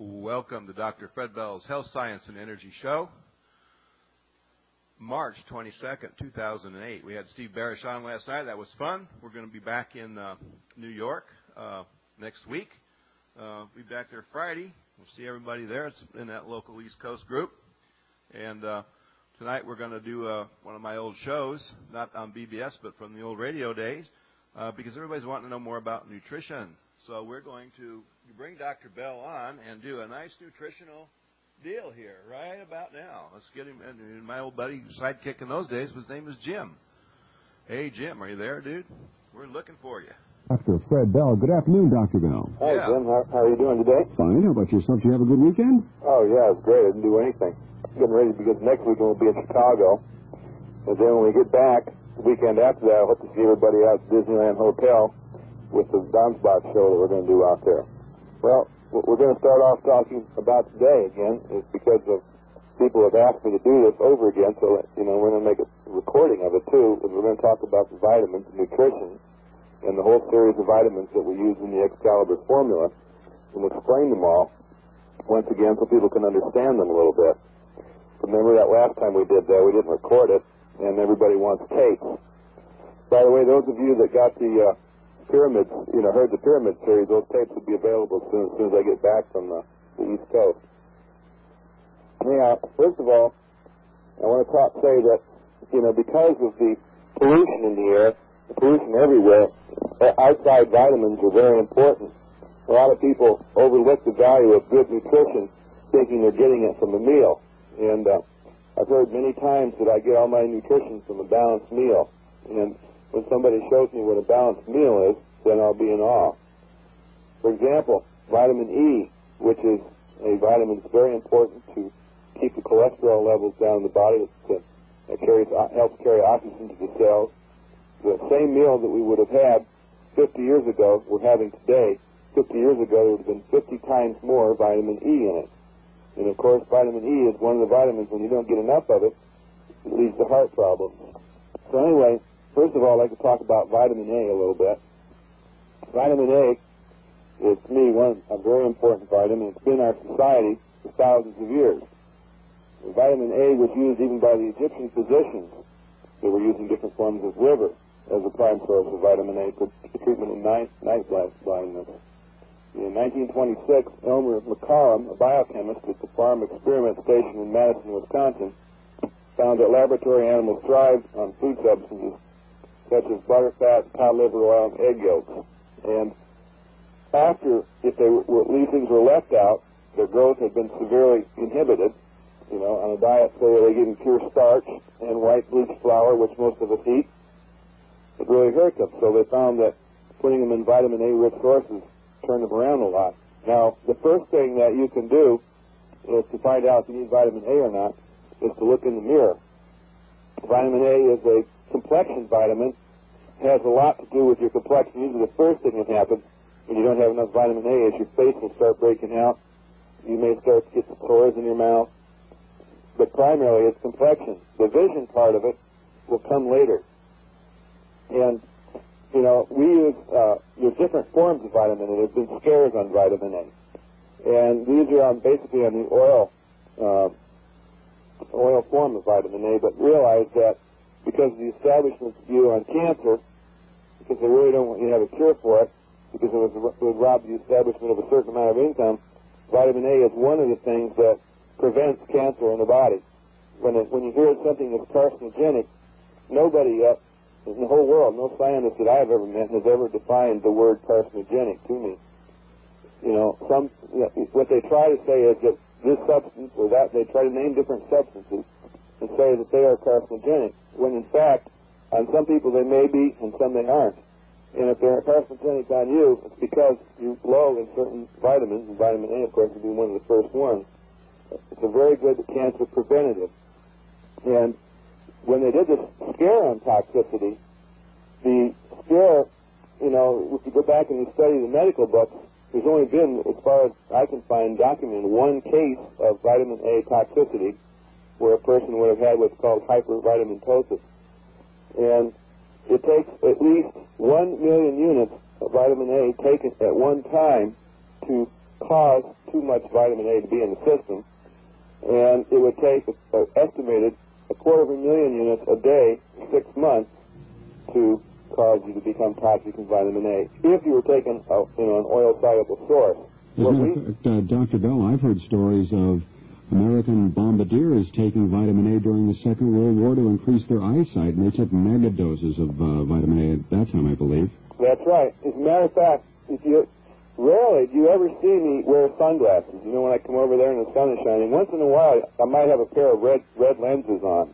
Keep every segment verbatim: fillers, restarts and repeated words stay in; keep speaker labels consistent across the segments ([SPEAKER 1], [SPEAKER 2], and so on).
[SPEAKER 1] Welcome to Doctor Fred Bell's Health, Science, and Energy Show. March twenty-second, two thousand eight. We had Steve Barish on last night. That was fun. We're going to be back in uh, New York uh, next week. Uh, we'll be back there Friday. We'll see everybody there. It's in that local East Coast group. And uh, tonight we're going to do uh, one of my old shows, not on B B S, but from the old radio days, uh, because everybody's wanting to know more about nutrition. So we're going to bring Doctor Bell on and do a nice nutritional deal here right about now. Let's get him. And my old buddy, sidekick in those days, his name was Jim. Hey, Jim, are you there, dude? We're looking for you.
[SPEAKER 2] Doctor Fred Bell. Good afternoon, Doctor Bell.
[SPEAKER 3] Hi,
[SPEAKER 1] yeah.
[SPEAKER 3] Jim. How, how are you doing today?
[SPEAKER 2] Fine. How about yourself? Did you have a good weekend?
[SPEAKER 3] Oh, yeah, it was great. I didn't do anything. Getting ready because next weekend we'll be in Chicago. And then when we get back, the weekend after that, I hope to see everybody out at Disneyland Hotel with the Downspout show that we're going to do out there. Well, what we're going to start off talking about today again is because of people have asked me to do this over again, so, you know, we're going to make a recording of it, too, and we're going to talk about the vitamins and nutrition and the whole series of vitamins that we use in the Excalibur formula and explain them all once again so people can understand them a little bit. Remember that last time we did that, we didn't record it, and everybody wants tapes. By the way, those of you that got the uh, Pyramids, you know, heard the Pyramid series, those tapes will be available as soon as, soon as I get back from the, the East Coast. Now, first of all, I want to talk, say that, you know, because of the pollution in the air, the pollution everywhere, outside vitamins are very important. A lot of people overlook the value of good nutrition, thinking they're getting it from a meal. And uh, I've heard many times that I get all my nutrition from a balanced meal. And when somebody shows me what a balanced meal is, then I'll be in awe. For example, vitamin E, which is a vitamin that's very important to keep the cholesterol levels down in the body, that, that carries, helps carry oxygen to the cells. The same meal that we would have had fifty years ago, we're having today, fifty years ago, there would have been fifty times more vitamin E in it. And of course, vitamin E is one of the vitamins, when you don't get enough of it, it leads to heart problems. So anyway, first of all, I'd like to talk about vitamin A a little bit. Vitamin A is, to me, one a very important vitamin. It's been in our society for thousands of years. And vitamin A was used even by the Egyptian physicians. They were using different forms of liver as a prime source of vitamin A for treatment of night, night blindness. In nineteen twenty-six, Elmer McCollum, a biochemist at the Farm Experiment Station in Madison, Wisconsin, found that laboratory animals thrive on food substances such as butterfat, cod liver oil, and egg yolks. And after, if they were, these things were left out, their growth had been severely inhibited, you know, on a diet, say they give them pure starch and white bleached flour, which most of us eat. It really hurt them. So they found that putting them in vitamin A-rich sources turned them around a lot. Now, the first thing that you can do is to find out if you need vitamin A or not is to look in the mirror. Vitamin A is a complexion vitamin. It has a lot to do with your complexion. Usually the first thing that happens when you don't have enough vitamin A is your face will start breaking out. You may start to get some pores in your mouth. But primarily it's complexion. The vision part of it will come later. And, you know, we use, uh, there's different forms of vitamin A. There's been scares on vitamin A. And these are on basically on the oil, uh, oil form of vitamin A, but realize that because of the establishment's view on cancer, because they really don't want you to have a cure for it, because it, was, it would rob the establishment of a certain amount of income, vitamin A is one of the things that prevents cancer in the body. When it, when you hear something that's carcinogenic, nobody uh, in the whole world, no scientist that I've ever met has ever defined the word carcinogenic to me. You know, some you know, what they try to say is that this substance or that, they try to name different substances and say that they are carcinogenic, when in fact, on some people they may be and some they aren't. And if they're carcinogenic on you, it's because you're low in certain vitamins, and vitamin A, of course, would be one of the first ones. It's a very good cancer preventative. And when they did this scare on toxicity, the scare, you know, if you go back and you study the medical books, there's only been, as far as I can find, documented one case of vitamin A toxicity where a person would have had what's called hypervitaminosis. And it takes at least one million units of vitamin A taken at one time to cause too much vitamin A to be in the system, and it would take an estimated a quarter of a million units a day, six months, to cause you to become toxic in vitamin A if you were taking a, you know, an oil-soluble source.
[SPEAKER 2] As a matter of fact, uh, Doctor Bell, I've heard stories of American bombardiers taking vitamin A during the Second World War to increase their eyesight, and they took mega doses of uh, vitamin A at that time, I believe.
[SPEAKER 3] That's right. As a matter of fact, if you rarely do you ever see me wear sunglasses. You know, when I come over there and the sun is shining, once in a while I might have a pair of red red lenses on.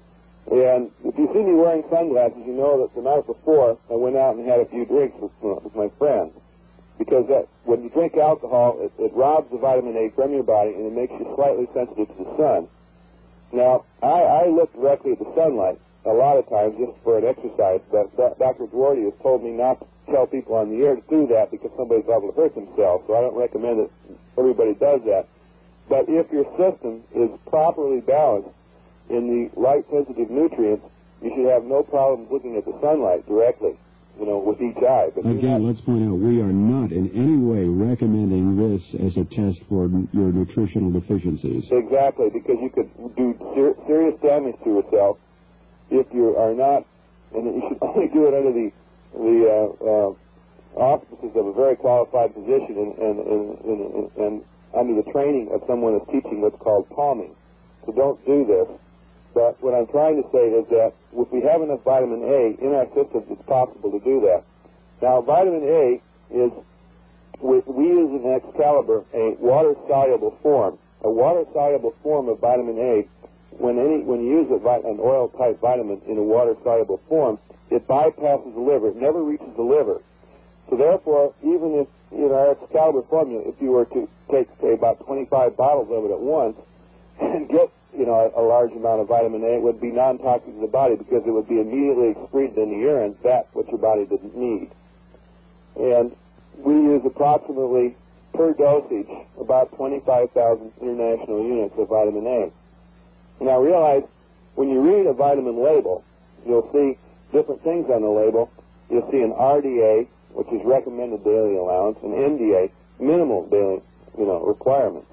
[SPEAKER 3] And if you see me wearing sunglasses, you know that the night before I went out and had a few drinks with, with my friends. Because that, when you drink alcohol, it, it robs the vitamin A from your body, and it makes you slightly sensitive to the sun. Now, I, I look directly at the sunlight a lot of times just for an exercise, but Doctor Dwardy has told me not to tell people on the air to do that because somebody's liable to hurt themselves, so I don't recommend that everybody does that. But if your system is properly balanced in the light-sensitive nutrients, you should have no problem looking at the sunlight directly, you know, with each eye. But
[SPEAKER 2] Again, let's point out, we are not in any way recommending this as a test for your nutritional deficiencies.
[SPEAKER 3] Exactly, because you could do ser serious damage to yourself if you are not, and you should only do it under the the uh, uh, auspices of a very qualified physician and, and, and, and, and under the training of someone who's teaching what's called palming. So don't do this. But what I'm trying to say is that if we have enough vitamin A in our systems, it's possible to do that. Now, vitamin A is, we, we use in Excalibur a water-soluble form. A water-soluble form of vitamin A, when any when you use a, an oil-type vitamin in a water-soluble form, it bypasses the liver. It never reaches the liver. So therefore, even if in our Excalibur formula, if you were to take, say, about twenty-five bottles of it at once and get you know, a, a large amount of vitamin A, it would be non-toxic to the body because it would be immediately excreted in the urine, that what your body didn't need. And we use approximately, per dosage, about twenty-five thousand international units of vitamin A. Now realize, when you read a vitamin label, you'll see different things on the label. You'll see an R D A, which is recommended daily allowance, and M D A, minimal daily, you know, requirements.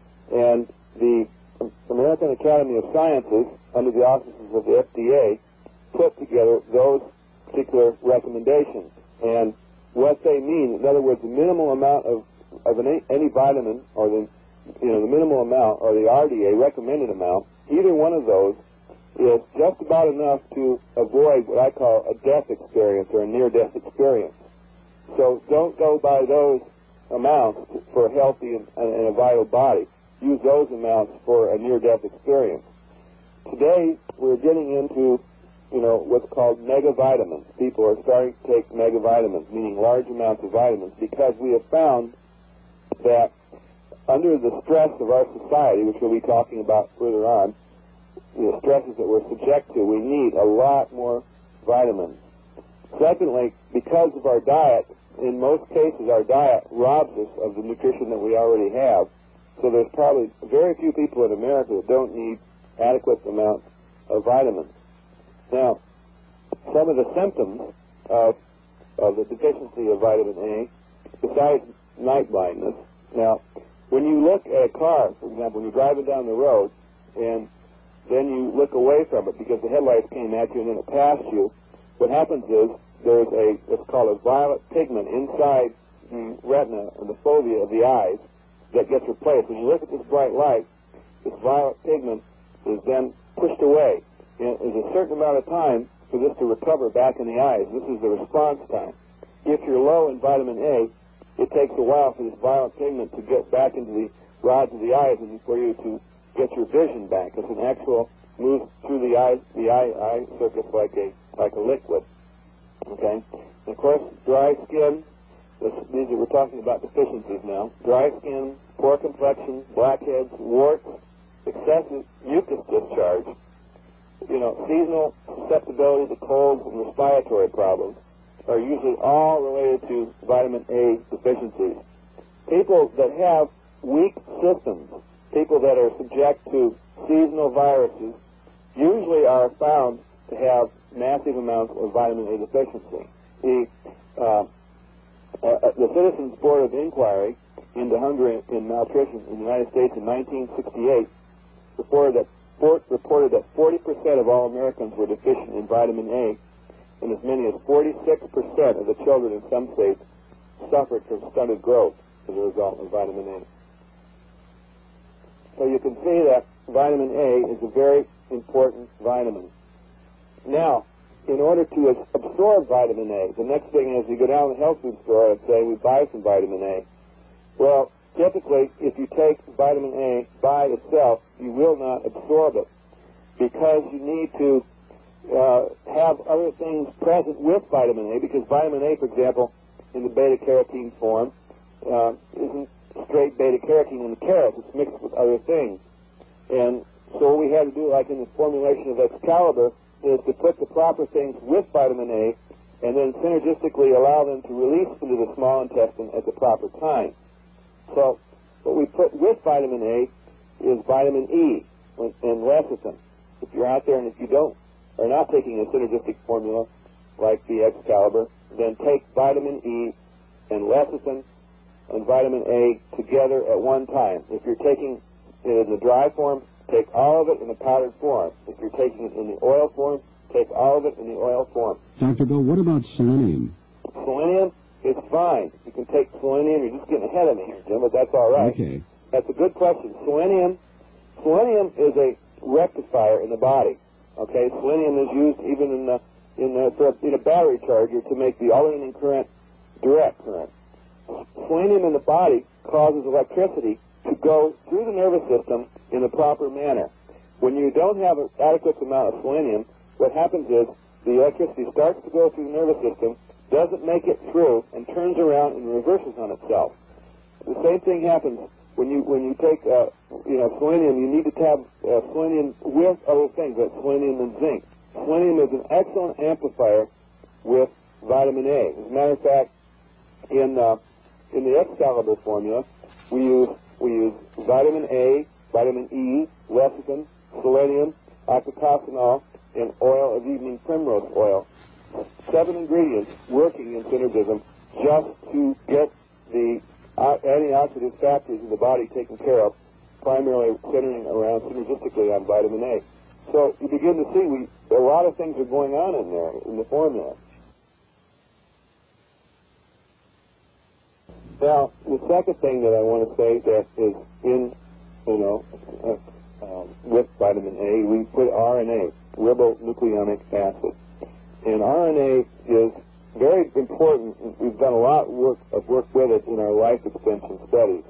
[SPEAKER 3] And the American Academy of Sciences, under the auspices of the F D A, put together those particular recommendations. And what they mean, in other words, the minimal amount of, of an, any vitamin, or the, you know, the minimal amount, or the R D A recommended amount, either one of those is just about enough to avoid what I call a death experience, or a near-death experience. So don't go by those amounts for a healthy and, and a vital body. Use those amounts for a near-death experience. Today, we're getting into, you know, what's called megavitamins. People are starting to take megavitamins, meaning large amounts of vitamins, because we have found that under the stress of our society, which we'll be talking about further on, the stresses that we're subject to, we need a lot more vitamins. Secondly, because of our diet, in most cases our diet robs us of the nutrition that we already have. So there's probably very few people in America that don't need adequate amounts of vitamins. Now, some of the symptoms of, of the deficiency of vitamin A, besides night blindness, now, when you look at a car, for example, when you're driving down the road, and then you look away from it because the headlights came at you and then it passed you, what happens is there's a, what's called a violet pigment inside the retina, or the fovea of the eyes, that gets replaced. When you look at this bright light, this violet pigment is then pushed away. And there's a certain amount of time for this to recover back in the eyes. This is the response time. If you're low in vitamin A, it takes a while for this violet pigment to get back into the rods of the eyes and for you to get your vision back. It's an actual move through the eye, the eye, eye circuit like a like a liquid. Okay. And of course, dry skin. This, these are, we're talking about deficiencies now. Dry skin, poor complexion, blackheads, warts, excessive mucus discharge. You know, seasonal susceptibility to colds and respiratory problems are usually all related to vitamin A deficiencies. People that have weak systems, people that are subject to seasonal viruses, usually are found to have massive amounts of vitamin A deficiency. The, uh, uh, the Citizens Board of Inquiry into hunger and, and malnutrition in the United States in nineteen sixty-eight reported that, for, reported that forty percent of all Americans were deficient in vitamin A, and as many as forty-six percent of the children in some states suffered from stunted growth as a result of vitamin A. So you can see that vitamin A is a very important vitamin. Now, in order to absorb vitamin A, the next thing is you go down to the health food store and say, we buy some vitamin A. Well, typically, if you take vitamin A by itself, you will not absorb it because you need to uh, have other things present with vitamin A, because vitamin A, for example, in the beta-carotene form, uh, isn't straight beta-carotene in the carrot. It's mixed with other things. And so what we had to do, like in the formulation of Excalibur, is to put the proper things with vitamin A and then synergistically allow them to release into the small intestine at the proper time. So what we put with vitamin A is vitamin E and lecithin. If you're out there and if you don't, are not taking a synergistic formula like the Excalibur, then take vitamin E and lecithin and vitamin A together at one time. If you're taking it in the dry form, take all of it in the powdered form. If you're taking it in the oil form, take all of it in the oil form.
[SPEAKER 2] Doctor Bill, what about selenium?
[SPEAKER 3] Selenium is fine. You can take selenium. You're just getting ahead of me here, Jim, but that's all right.
[SPEAKER 2] Okay.
[SPEAKER 3] That's a good question. Selenium, selenium is a rectifier in the body. Okay, selenium is used even in the in the for, in a battery charger to make the alternating current direct current. Selenium in the body causes electricity to go through the nervous system in the proper manner. When you don't have an adequate amount of selenium, what happens is the electricity starts to go through the nervous system, doesn't make it through, and turns around and reverses on itself. The same thing happens when you when you take uh, you know selenium. You need to have uh, selenium with other things, like selenium and zinc. Selenium is an excellent amplifier with vitamin A. As a matter of fact, in uh, in the Excalibur formula, we use we use vitamin A, vitamin E, lecithin, selenium, octocosanol, and oil of evening primrose oil. Seven ingredients working in synergism just to get the uh, antioxidant factors in the body taken care of, primarily centering around synergistically on vitamin A. So you begin to see we a lot of things are going on in there in the formula. Now, the second thing that I want to say that is in, you know, uh, uh, with vitamin A, we put R N A, ribonucleic acid. And R N A is very important. We've done a lot of work, of work with it in our life extension studies.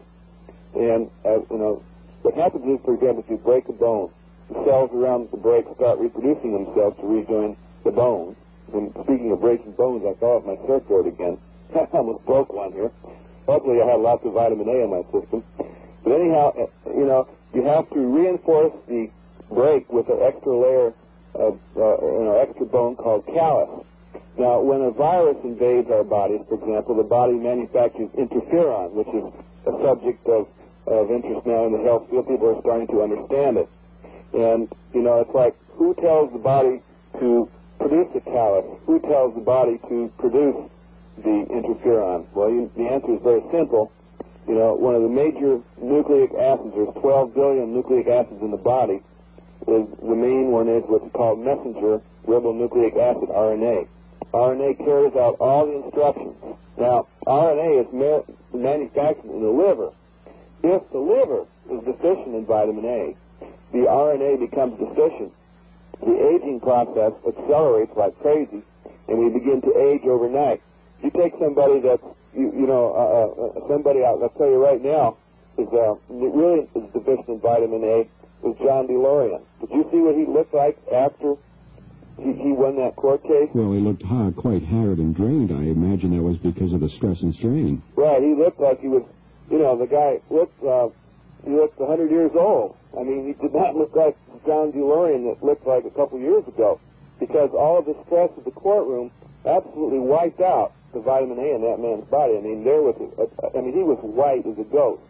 [SPEAKER 3] And, uh, you know, what happens is, for example, if you break a bone, the cells around the break start reproducing themselves to rejoin the bone. And speaking of breaking bones, I thought of my surfboard again. I almost broke one here. Luckily, I had lots of vitamin A in my system. But anyhow, you know, you have to reinforce the break with an extra layer of uh, you know, extra bone called callus. Now, when a virus invades our bodies, for example, the body manufactures interferon, which is a subject of, of interest now in the health field. People are starting to understand it. And, you know, it's like, who tells the body to produce the callus? Who tells the body to produce the interferon? Well, you, the answer is very simple. You know, one of the major nucleic acids, there's twelve billion nucleic acids in the body, is the main one is what's called messenger ribonucleic acid, R N A. R N A carries out all the instructions. Now, R N A is ma- manufactured in the liver. If the liver is deficient in vitamin A, the R N A becomes deficient. The aging process accelerates like crazy, and we begin to age overnight. You take somebody that's, you, you know, uh, uh, somebody, I'll, I'll tell you right now, is uh, really is deficient in vitamin A, was John DeLorean. Did you see what he looked like after he, he won that court case?
[SPEAKER 2] Well, he looked ha- quite haggard and drained. I imagine that was because of the stress and strain.
[SPEAKER 3] Right, he looked like he was, you know, the guy looked, uh, he looked one hundred years old. I mean, he did not look like John DeLorean that looked like a couple years ago, because all of the stress of the courtroom absolutely wiped out the vitamin A in that man's body. I mean, there was, a, a, I mean, he was white as a ghost.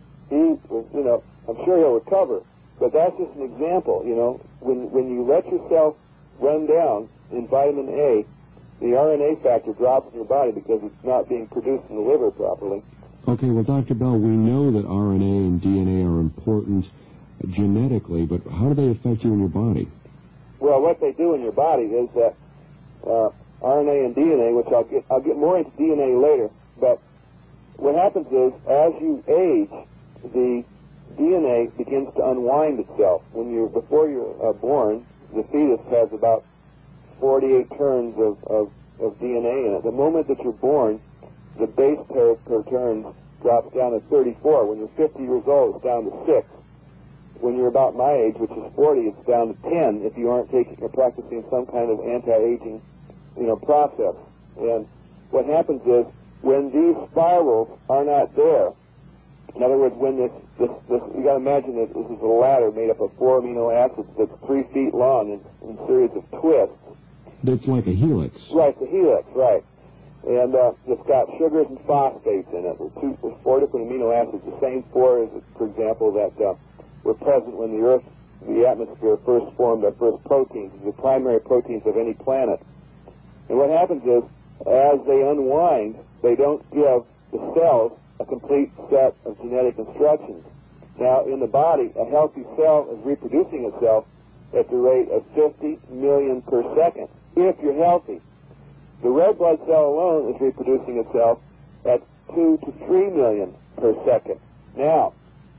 [SPEAKER 3] He was, you know, I'm sure he'll recover, but that's just an example. You know, when when you let yourself run down in vitamin A, the R N A factor drops in your body because it's not being produced in the liver properly.
[SPEAKER 2] Okay, well, Doctor Bell, we know that R N A and D N A are important genetically, but how do they affect you in your body?
[SPEAKER 3] Well, what they do in your body is that uh, R N A and D N A, which I'll get, I'll get more into D N A later, but what happens is, as you age, the D N A begins to unwind itself. When you're before you're uh, born, the fetus has about forty-eight turns of, of, of D N A in it. The moment that you're born, the base pair per turn drops down to thirty-four. When you're fifty years old, it's down to six. When you're about my age, which is forty, it's down to ten if you aren't taking or practicing some kind of anti-aging, you know, process. And what happens is, when these spirals are not there, in other words, when this, this, this you got to imagine that this is a ladder made up of four amino acids that's three feet long in, in a series of twists.
[SPEAKER 2] It's like a helix.
[SPEAKER 3] Right, the helix, right. And uh, it's got sugars and phosphates in it. There's, two, there's four different amino acids, the same four as, for example, that uh, were present when the Earth, the atmosphere first formed our first proteins, the primary proteins of any planet. And what happens is, as they unwind, they don't give the cells a complete set of genetic instructions. Now, in the body, a healthy cell is reproducing itself at the rate of fifty million per second, if you're healthy. The red blood cell alone is reproducing itself at two to three million per second. Now,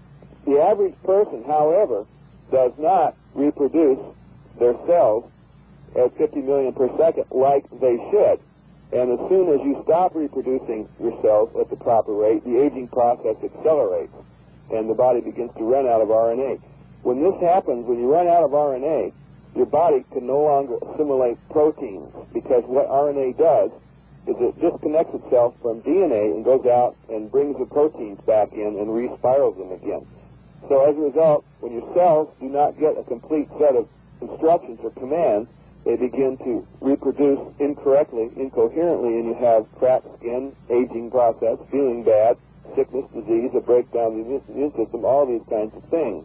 [SPEAKER 3] the average person, however, does not reproduce their cells at fifty million per second like they should. And as soon as you stop reproducing your cells at the proper rate, the aging process accelerates, and the body begins to run out of R N A. When this happens, when you run out of R N A, your body can no longer assimilate proteins, because what R N A does is it disconnects itself from D N A and goes out and brings the proteins back in and re-spirals them again. So as a result, when your cells do not get a complete set of instructions or commands, they begin to reproduce incorrectly, incoherently, and you have cracked skin, aging process, feeling bad, sickness, disease, a breakdown of the immune system, all these kinds of things.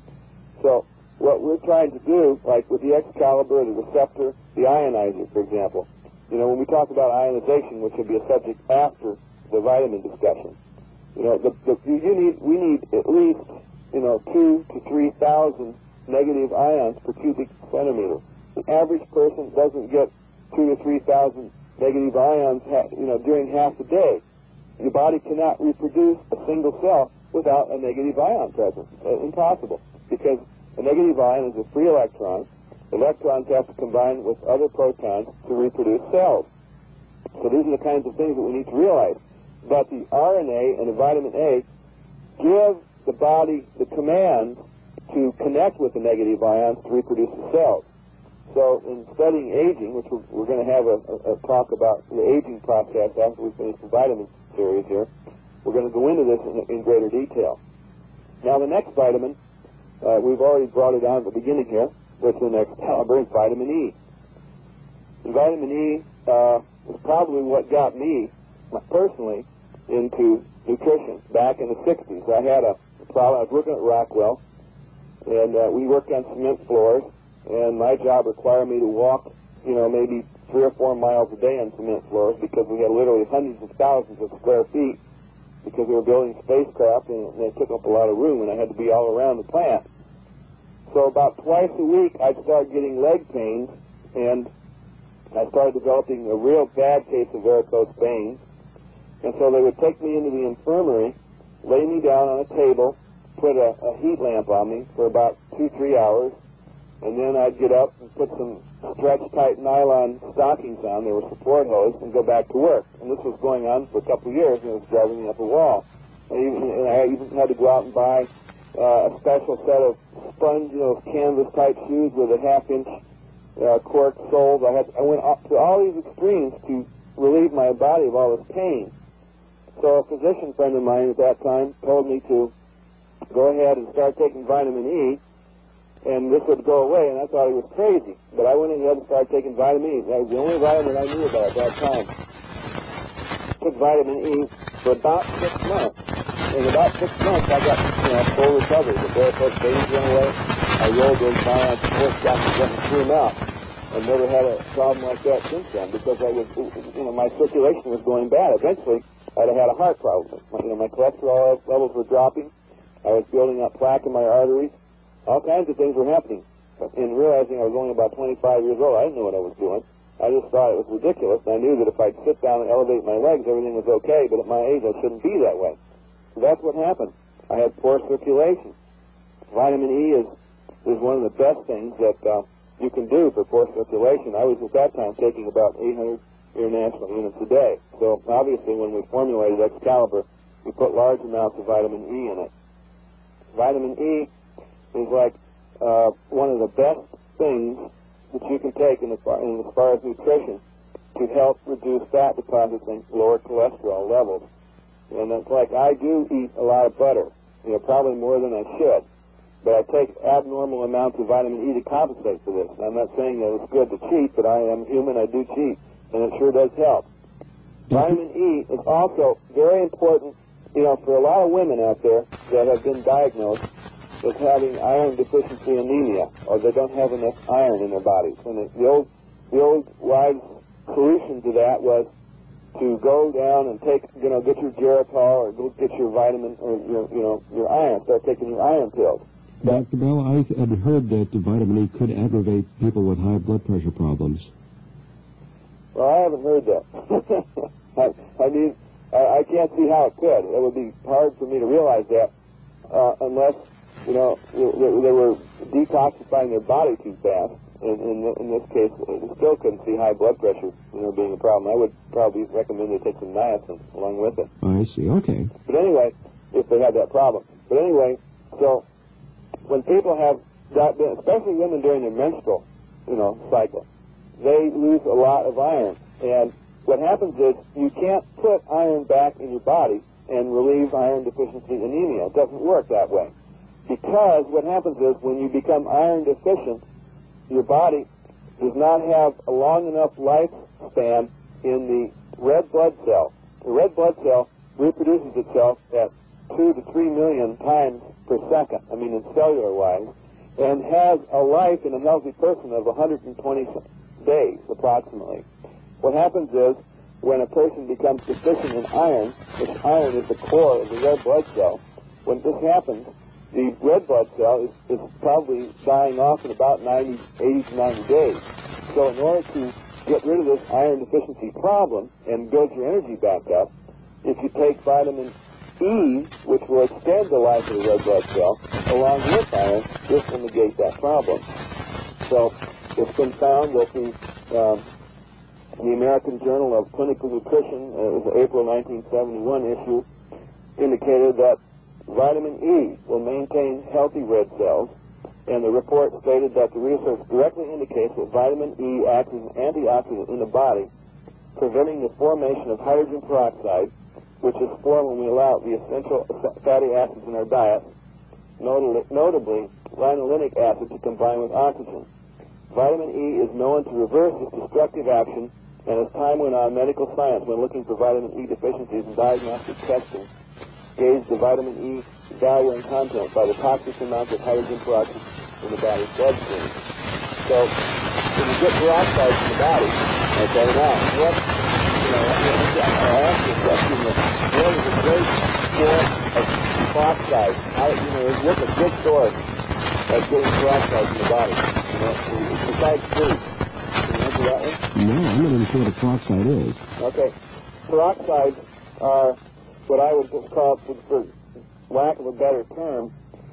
[SPEAKER 3] So what we're trying to do, like with the Excalibur, the receptor, the ionizer, for example, you know, when we talk about ionization, which will be a subject after the vitamin discussion, you know, the, the, you need, we need at least, you know, two to three thousand negative ions per cubic centimeter. The average person doesn't get two to three thousand negative ions, you know, during half the day. Your body cannot reproduce a single cell without a negative ion present. It's impossible, because a negative ion is a free electron. Electrons have to combine with other protons to reproduce cells. So these are the kinds of things that we need to realize. But the R N A and the vitamin A give the body the command to connect with the negative ions to reproduce the cells. So in studying aging, which we're, we're going to have a, a, a talk about the aging process after we finish the vitamin series here, we're going to go into this in, in greater detail. Now the next vitamin, uh, we've already brought it down at the beginning here, which is the next caliber is vitamin E. And vitamin E uh, is probably what got me, personally, into nutrition back in the sixties. I had a problem. I was working at Rockwell, and uh, we worked on cement floors, and my job required me to walk, you know, maybe three or four miles a day on cement floors, because we had literally hundreds of thousands of square feet, because we were building spacecraft, and they took up a lot of room, and I had to be all around the plant. So about twice a week, I'd start getting leg pains, and I started developing a real bad case of varicose veins. And so they would take me into the infirmary, lay me down on a table, put a, a heat lamp on me for about two, three hours, and then I'd get up and put some stretch-tight nylon stockings on, they were support hose, and go back to work. And this was going on for a couple of years, and it was driving me up a wall. And, even, and I even had to go out and buy uh, a special set of sponge, you know, canvas-type shoes with a half-inch uh, cork soles. I, had, I went up to all these extremes to relieve my body of all this pain. So a physician friend of mine at that time told me to go ahead and start taking vitamin E, and this would go away, and I thought he was crazy. But I went ahead and started taking vitamin E. That was the only vitamin I knew about at that time. I took vitamin E for about six months. In about six months, I got, you know, full recovery. The varicose veins went away. I rolled those nylon support stockings up and threw them out. I never had a problem like that since then, because I was, you know, my circulation was going bad. Eventually, I'd have had a heart problem. My, you know, my cholesterol levels were dropping. I was building up plaque in my arteries. All kinds of things were happening. But in realizing I was only about twenty-five years old, I didn't know what I was doing. I just thought it was ridiculous, and I knew that if I'd sit down and elevate my legs, everything was okay, but at my age, I shouldn't be that way. So that's what happened. I had poor circulation. Vitamin E is, is one of the best things that uh, you can do for poor circulation. I was at that time taking about eight hundred international units a day. So obviously when we formulated Excalibur, we put large amounts of vitamin E in it. Vitamin E is like uh, one of the best things that you can take in as, far, in as far as nutrition to help reduce fat deposits and lower cholesterol levels. And it's like I do eat a lot of butter, you know, probably more than I should. But I take abnormal amounts of vitamin E to compensate for this. And I'm not saying that it's good to cheat, but I am human, I do cheat, and it sure does help. Vitamin E is also very important, you know, for a lot of women out there that have been diagnosed with having iron deficiency anemia, or they don't have enough iron in their bodies. And the, the old, the old wise solution to that was to go down and take, you know, get your Geritol or go get your vitamin or your, you know, your iron. Start taking your iron pills.
[SPEAKER 2] Doctor Bell, I had heard that vitamin E could aggravate people with high blood pressure problems.
[SPEAKER 3] Well, I haven't heard that. I, I mean, I, I can't see how it could. It would be hard for me to realize that uh, unless, you know, they, they were detoxifying their body too fast. In, in, in this case, I still couldn't see high blood pressure, you know, being a problem. I would probably recommend they take some niacin along with it.
[SPEAKER 2] I see. Okay.
[SPEAKER 3] But anyway, if they had that problem. But anyway, so when people have, especially women during their menstrual, you know, cycle, they lose a lot of iron. And what happens is you can't put iron back in your body and relieve iron deficiency anemia. It doesn't work that way. Because what happens is when you become iron deficient, your body does not have a long enough lifespan in the red blood cell. The red blood cell reproduces itself at two to three million times per second, I mean in cellular wise, and has a life in a healthy person of one hundred twenty days approximately. What happens is when a person becomes deficient in iron, which iron is the core of the red blood cell, when this happens, the red blood cell is, is probably dying off in about ninety, eighty to ninety days. So in order to get rid of this iron deficiency problem and build your energy back up, if you take vitamin E, which will extend the life of the red blood cell, along with iron, this will negate that problem. So it's been found that the, um, the American Journal of Clinical Nutrition, uh, it was the April nineteen seventy-one issue, indicated that vitamin E will maintain healthy red cells, and the report stated that the research directly indicates that vitamin E acts as an antioxidant in the body, preventing the formation of hydrogen peroxide, which is formed when we allow the essential fatty acids in our diet, notably, notably linolenic acid, to combine with oxygen. Vitamin E is known to reverse its destructive action, and as time went on, medical science, when looking for vitamin E deficiencies in diagnostic testing, gauge the vitamin E value and content by the toxic amount of hydrogen peroxide in the body's bloodstream. So, when you get peroxide in the body, okay, now, what, you know, I ask you a question, what is a great source of peroxide? How, you know, what's a good source of getting peroxide in the body? You know, besides food. Can you answer that one?
[SPEAKER 2] No, I'm not even sure what a peroxide is.
[SPEAKER 3] Okay. Peroxides are what I would just call, for, for lack of a better term,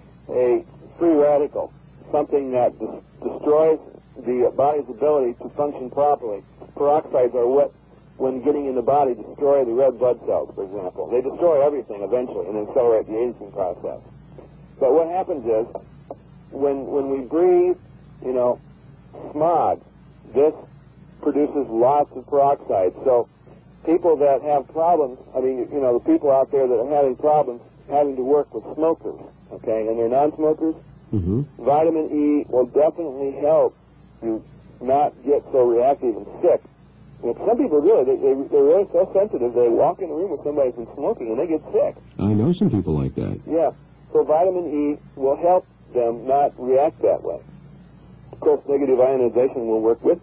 [SPEAKER 3] a free radical, something that des- destroys the body's ability to function properly. Peroxides are what, when getting in the body, destroy the red blood cells, for example. They destroy everything eventually and accelerate the aging process. But what happens is, when when we breathe, you know, smog, this produces lots of peroxide. So people that have problems, I mean, you know, the people out there that are having problems having to work with smokers, okay, and they're non-smokers,
[SPEAKER 2] mm-hmm.
[SPEAKER 3] vitamin E will definitely help you not get so reactive and sick. You know, some people really, they, they, they're really so sensitive, they walk in a room with somebody who's been smoking and they get sick.
[SPEAKER 2] I know some people like that.
[SPEAKER 3] Yeah, so vitamin E will help them not react that way. Of course, negative ionization will work with that.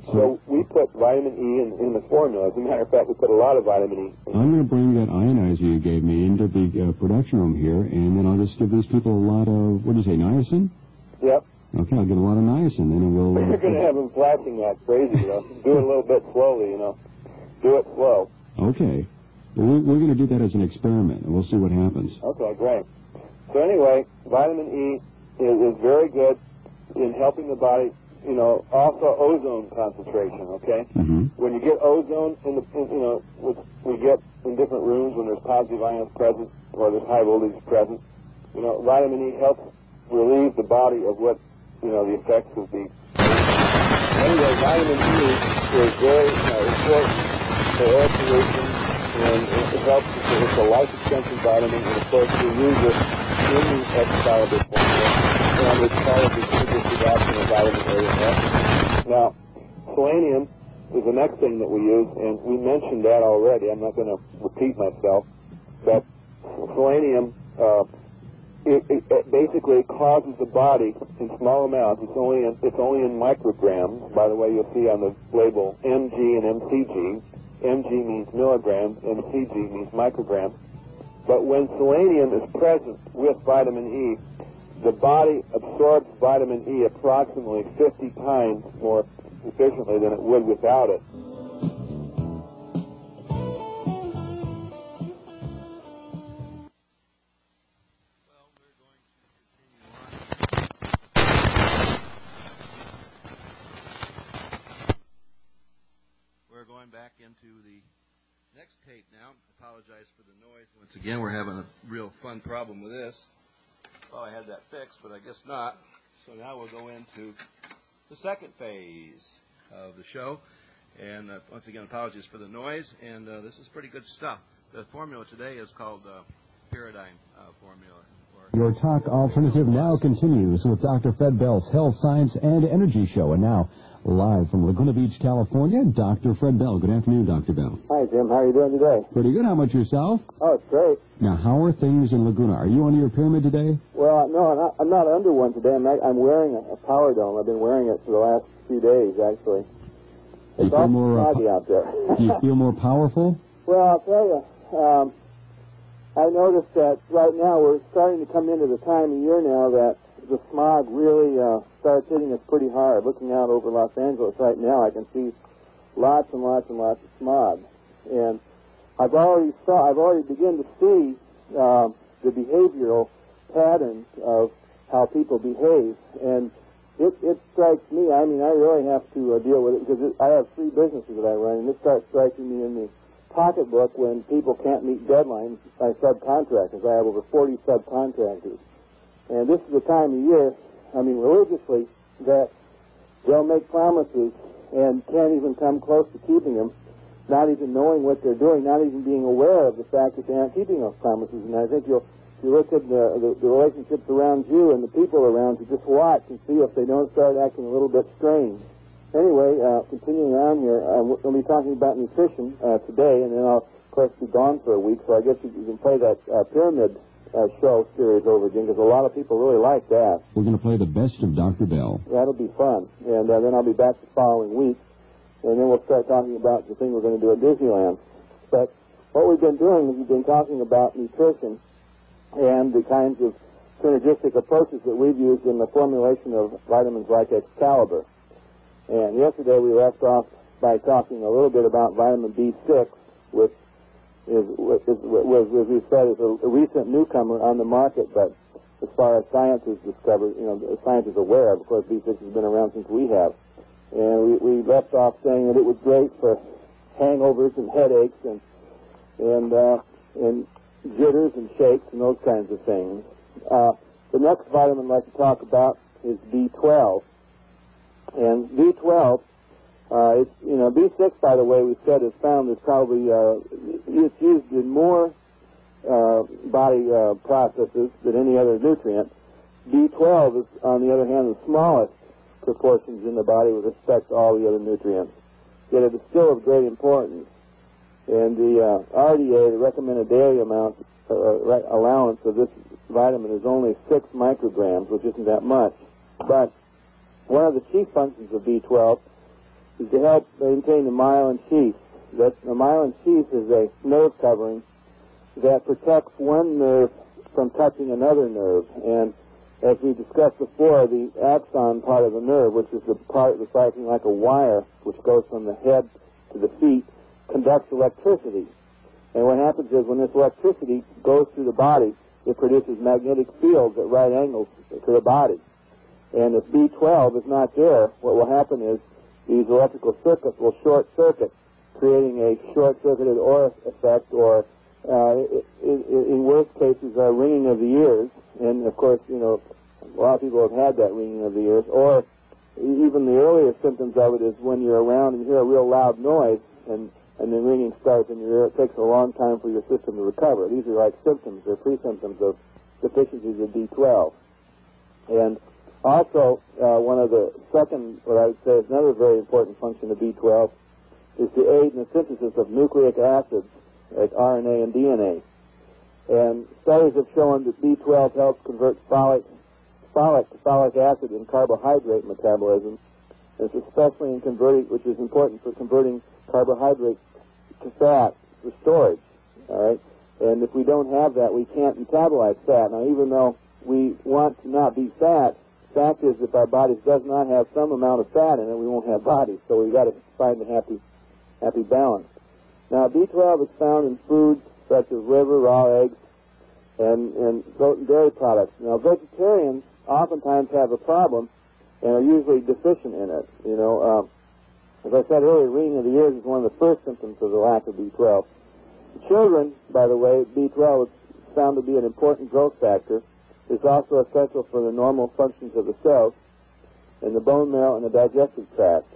[SPEAKER 3] So we put vitamin E in, in the formula. As a matter of fact, we put a lot of vitamin E.
[SPEAKER 2] I'm going to bring that ionizer you gave me into the uh, production room here, and then I'll just give these people a lot of, what do you say, niacin?
[SPEAKER 3] Yep.
[SPEAKER 2] Okay, I'll give a lot of niacin, then we'll... Uh,
[SPEAKER 3] You're going to have them flashing that crazy, you know. Do it a little bit slowly, you know. Do it slow.
[SPEAKER 2] Okay. Well, we're, we're going to do that as an experiment, and we'll see what happens.
[SPEAKER 3] Okay, great. So anyway, vitamin E is, is very good in helping the body, you know, also ozone concentration, okay?
[SPEAKER 2] Mm-hmm.
[SPEAKER 3] When you get ozone, in the, in, you know, which we get in different rooms when there's positive ions present or there's high voltage present, you know, vitamin E helps relieve the body of what, you know, the effects of the... Anyway, vitamin E is very uh, important for air pollution, and it helps, it's a life extension vitamin, and of course we use it in the Excalibur formula, and it's part of the synergistic action of vitamin A and F. Now, selenium is the next thing that we use, and we mentioned that already. I'm not going to repeat myself, but selenium, uh, it, it, it basically causes the body in small amounts. It's only in, it's only in micrograms. By the way, you'll see on the label M G and M C G. M G means milligrams, M C G means micrograms. But when selenium is present with vitamin E, the body absorbs vitamin E approximately fifty times more efficiently than it would without it.
[SPEAKER 1] Well, we're going to continue on. We're going back into the next tape now. Apologize for the noise. Once again, we're having a real fun problem with this. Oh, I had that fixed, but I guess not. So now we'll go into the second phase of the show. And uh, once again, apologies for the noise. And uh, this is pretty good stuff. The formula today is called uh, Pyridine uh, formula.
[SPEAKER 4] Your Talk Alternative now continues with Doctor Fred Bell's Health, Science, and Energy Show. And now, live from Laguna Beach, California, Doctor Fred Bell. Good afternoon, Doctor Bell.
[SPEAKER 3] Hi, Jim. How are you doing today?
[SPEAKER 2] Pretty good. How about yourself?
[SPEAKER 3] Oh, it's great.
[SPEAKER 2] Now, how are things in Laguna? Are you under your pyramid today?
[SPEAKER 3] Well, no, I'm not, I'm not under one today. I'm, not, I'm wearing a, a power dome. I've been wearing it for the last few days, actually.
[SPEAKER 2] Do you
[SPEAKER 3] It's
[SPEAKER 2] feel
[SPEAKER 3] all
[SPEAKER 2] more, uh,
[SPEAKER 3] foggy out there.
[SPEAKER 2] do you feel more powerful?
[SPEAKER 3] Well, I'll tell you, um, I noticed that right now we're starting to come into the time of year now that the smog really uh, starts hitting us pretty hard. Looking out over Los Angeles right now, I can see lots and lots and lots of smog, and I've already saw, I've already begun to see uh, the behavioral patterns of how people behave, and it, it strikes me. I mean, I really have to uh, deal with it because it, I have three businesses that I run, and it starts striking me in the pocketbook when people can't meet deadlines by subcontractors. I have over forty subcontractors. And this is the time of year, I mean, religiously, that they'll make promises and can't even come close to keeping them, not even knowing what they're doing, not even being aware of the fact that they aren't keeping those promises. And I think you'll, if you look at the, the, the relationships around you and the people around you, just watch and see if they don't start acting a little bit strange. Anyway, uh, continuing on here, uh, we're going to be talking about nutrition uh, today, and then I'll, of course, be gone for a week, so I guess you, you can play that uh, pyramid uh, show series over again, because a lot of people really like that.
[SPEAKER 2] We're going to play the best of Doctor Bell.
[SPEAKER 3] That'll be fun, and uh, then I'll be back the following week, and then we'll start talking about the thing we're going to do at Disneyland. But what we've been doing is we've been talking about nutrition and the kinds of synergistic approaches that we've used in the formulation of vitamins like Excalibur. And yesterday we left off by talking a little bit about vitamin B six, which is, is, was, as we said, is a, a recent newcomer on the market, but as far as science is discovered, you know, science is aware of, of course, B six has been around since we have. And we, we left off saying that it was great for hangovers and headaches and and uh, and jitters and shakes and those kinds of things. Uh, the next vitamin I'd like to talk about is B twelve. And B twelve, uh, it's, you know, B six, by the way, we said is found is probably, uh, it's used in more uh, body uh, processes than any other nutrient. B twelve is, on the other hand, the smallest proportions in the body with respect to all the other nutrients. Yet it is still of great importance. And the uh, R D A, the recommended daily amount, uh, allowance of this vitamin is only six micrograms, which isn't that much. But one of the chief functions of B twelve is to help maintain the myelin sheath. That the myelin sheath is a nerve covering that protects one nerve from touching another nerve. And as we discussed before, the axon part of the nerve, which is the part that's acting like a wire, which goes from the head to the feet, conducts electricity. And what happens is when this electricity goes through the body, it produces magnetic fields at right angles to the body. And if B twelve is not there, what will happen is these electrical circuits will short circuit, creating a short-circuited aura effect, or uh, in, in worst cases, a ringing of the ears. And of course, you know, a lot of people have had that ringing of the ears. Or even the earlier symptoms of it is when you're around and you hear a real loud noise, and and then ringing starts in your ear. It takes a long time for your system to recover. These are like symptoms, they're pre-symptoms of deficiencies of B twelve. And also, uh, one of the second, what I would say is another very important function of B twelve, is to aid in the synthesis of nucleic acids like R N A and D N A. And studies have shown that B twelve helps convert folic, folic to folic acid in carbohydrate metabolism. It's especially in converting, which is important for converting carbohydrate to fat for storage. All right, and if we don't have that, we can't metabolize fat. Now, even though we want to not be fat, the fact is if our bodies does not have some amount of fat in it, we won't have bodies. So we've got to find a happy, happy balance. Now, B twelve is found in foods such as liver, raw eggs, and, and goat and dairy products. Now, vegetarians oftentimes have a problem and are usually deficient in it. You know, um, as I said earlier, ringing of the ears is one of the first symptoms of the lack of B twelve. In children, by the way, B twelve is found to be an important growth factor. It's also essential for the normal functions of the cells in the bone marrow and the digestive tract.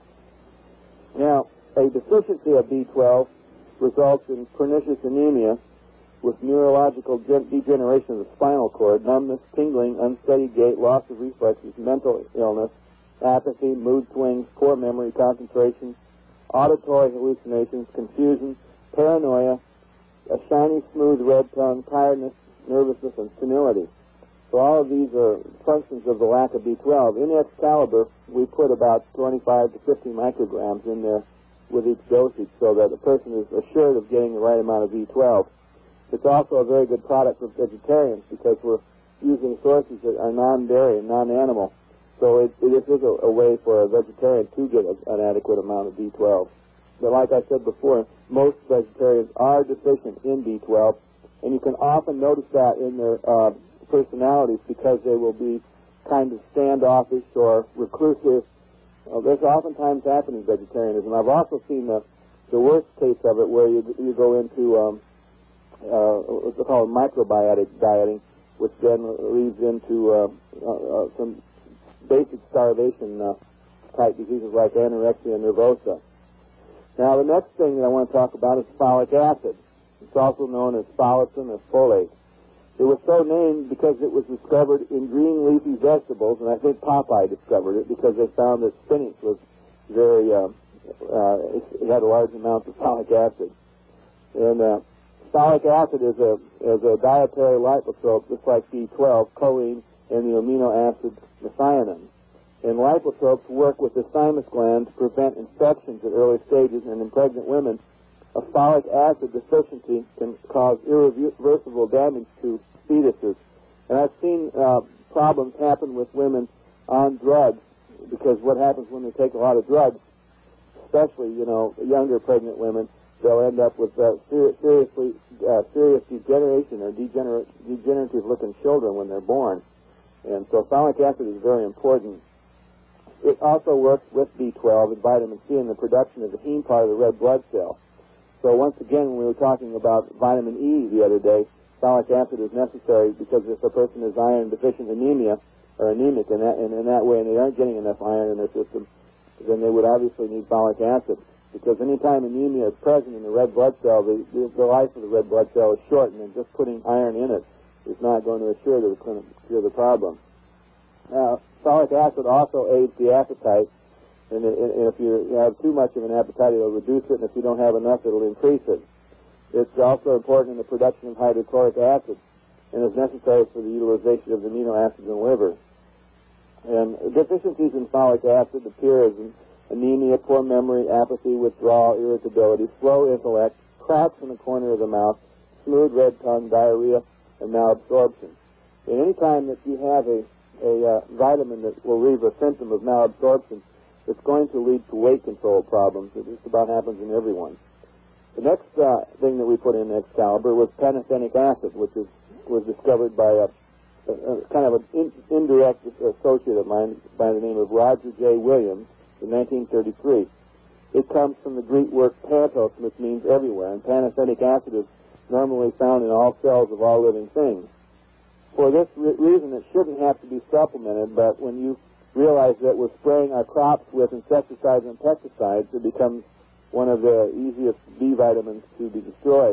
[SPEAKER 3] Now, a deficiency of B twelve results in pernicious anemia with neurological degeneration of the spinal cord, numbness, tingling, unsteady gait, loss of reflexes, mental illness, apathy, mood swings, poor memory, concentration, auditory hallucinations, confusion, paranoia, a shiny, smooth red tongue, tiredness, nervousness, and senility. So all of these are functions of the lack of B twelve. In Excalibur, we put about twenty-five to fifty micrograms in there with each dosage so that the person is assured of getting the right amount of B twelve. It's also a very good product for vegetarians because we're using sources that are non-dairy and non-animal. So it, it is a, a way for a vegetarian to get a, an adequate amount of B twelve. But like I said before, most vegetarians are deficient in B twelve, and you can often notice that in their uh, personalities because they will be kind of standoffish or reclusive. Uh, this oftentimes happens in vegetarianism. I've also seen the, the worst case of it where you, you go into um, uh, what's called microbiotic dieting, which then leads into uh, uh, uh, some basic starvation uh, type diseases like anorexia nervosa. Now, the next thing that I want to talk about is folic acid. It's also known as folacin or folate. It was so named because it was discovered in green leafy vegetables, and I think Popeye discovered it because they found that spinach was very, uh, uh, it had a large amount of folic acid. And uh, folic acid is a is a dietary lipotrope, just like B twelve, choline, and the amino acid methionine. And lipotropes work with the thymus gland to prevent infections at early stages, and in pregnant women, a folic acid deficiency can cause irreversible damage to fetuses. And I've seen uh, problems happen with women on drugs, because what happens when they take a lot of drugs, especially, you know, younger pregnant women, they'll end up with uh, ser- seriously uh, serious degeneration or degener- degenerative-looking children when they're born. And so folic acid is very important. It also works with B twelve and vitamin C in the production of the heme part of the red blood cell. So once again, when we were talking about vitamin E the other day, folic acid is necessary because if a person is iron deficient anemia or anemic in that, in, in that way, and they aren't getting enough iron in their system, then they would obviously need folic acid. Because any time anemia is present in the red blood cell, the, the, the life of the red blood cell is shortened, and just putting iron in it is not going to assure that it's going to cure the problem. Now, folic acid also aids the appetite. And if you have too much of an appetite, it'll reduce it, and if you don't have enough, it'll increase it. It's also important in the production of hydrochloric acid, and is necessary for the utilization of the amino acids in the liver. And deficiencies in folic acid appear as anemia, poor memory, apathy, withdrawal, irritability, slow intellect, cracks in the corner of the mouth, smooth red tongue, diarrhea, and malabsorption. And any time that you have a, a uh, vitamin that will relieve a symptom of malabsorption, it's going to lead to weight control problems. It just about happens in everyone. The next uh, thing that we put in Excalibur was pantothenic acid, which is, was discovered by a, a, a kind of an in, indirect associate of mine by the name of Roger J. Williams in nineteen thirty-three. It comes from the Greek word pantos, which means everywhere, and pantothenic acid is normally found in all cells of all living things. For this re- reason, it shouldn't have to be supplemented, but when you realize that we're spraying our crops with insecticides and pesticides, it becomes one of the easiest B vitamins to be destroyed.